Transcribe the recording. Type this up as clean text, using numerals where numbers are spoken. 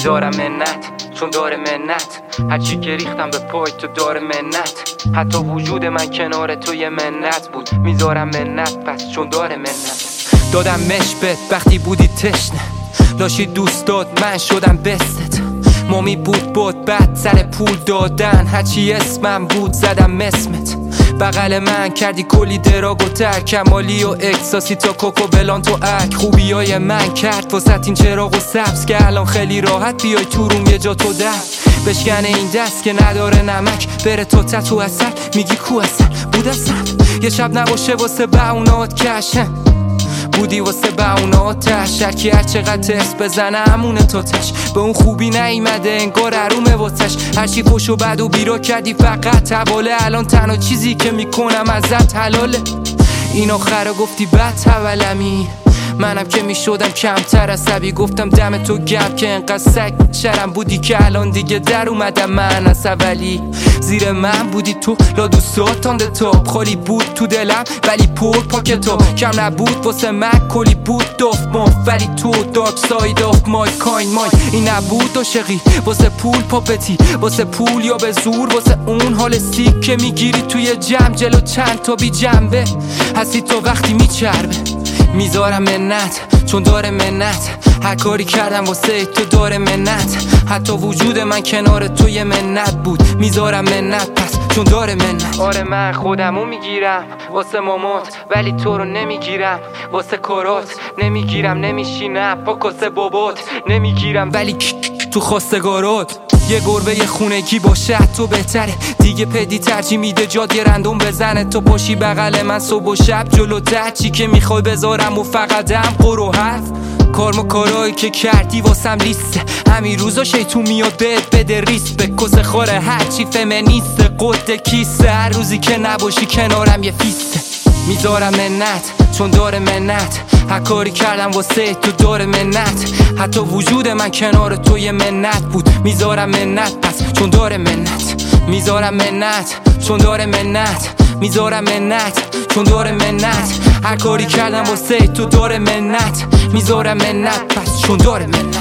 میذارم منت چون داره منت، هرچی که ریختم به پای تو داره منت. حتی وجود من کنار تو یه منت بود، میذارم منت پس چون داره منت. دادم مشبت وقتی بودی تشنه، لاشی دوست داد من شدم بستت. مامی بود بعد سر پول دادن، هرچی اسمم بود زدم اسمت. بغل من کردی کلی دراگ و ترک، کمالی و اکساسی تا کوکو بلان تو اک. خوبیای من کرد واسه این چراغ و سبز که الان خیلی راحت بیای تو روم یه جا تو در بشکنه این دست که نداره نمک. بره تو تتو اصل میگی کو اصل بود اصل. یه شب نباشه واسه بهونات کشن، بودی واسه بهونات تش. هرکی هر چقدر ترس بزنه همونه تو تش. به اون خوبی نیمده انگار عرومه واسش. هرچی پش و بد و بیرا کردی فقط حواله. الان تنها چیزی که میکنم ازت حلاله. این آخر گفتی بد حولمی، منم که میشدم کمتر عصبی. گفتم دم تو گرم که انقدر سگ شرم بودی که الان دیگه در اومدم من از اولی. زیر من بودی تو لا دوستات تانده تاب، خالی بود تو دلم ولی پر پاکتاب. کم نبود واسه من کلی بود داف ماف، ولی تو دارک ساید آف مای کاین مای. این نبود عاشقی واسه پول پاپتی، واسه پول یا به زور، واسه اون حال سیک که میگیری توی جمع. جلو چند تا بی جنبه هستی تو وقتی میچربه. میذارم منت چون داره منت، هر کاری کردم واسه تو داره منت. حتی وجود من کنار تو یه منت بود، میذارم منت پس چون داره منت. آره من خودمو میگیرم واسه مامات، ولی تو رو نمیگیرم واسه کارات. نمیگیرم نمیشینم با کاسه بابات، نمیگیرم ولی تو خواستگارات. یه گربه یه خونگی باشه تو بهتره دیگه. پدی ترجیح میده جاد یه رندوم بزنه. تو پاشی بغل من صبح و شب جلوتر، چی که میخوای بذارم و فقط هم قر و حرف. کارم کارایی که کردی واسم لیسته، همین روزا شیطون میاد بهت بده ریس. به کس خوره هرچی فمینیسته، قده کیسه. هر روزی که نباشی کنارم یه فیسته. میذارم منت چون داره منت، هر کاری کردم واسه تو داره منت. حتی وجود من کنار تو یه منت بود، میذارم منت پس چون داره منت. میذارم منت چون داره منت، میذارم منت چون داره منت. هر کاری کردم واسه تو داره منت، میذارم منت پس چون داره منت.